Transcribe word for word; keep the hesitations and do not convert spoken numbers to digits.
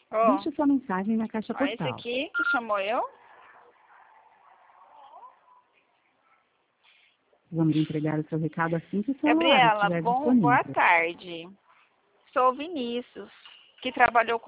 Ó, Deixe sua mensagem na caixa ó, esse postal. aqui que chamou eu. Vamos entregar o seu recado assim que o celular Gabriela, estiver bom, boa disponível. tarde. Sou o Vinícius, que trabalhou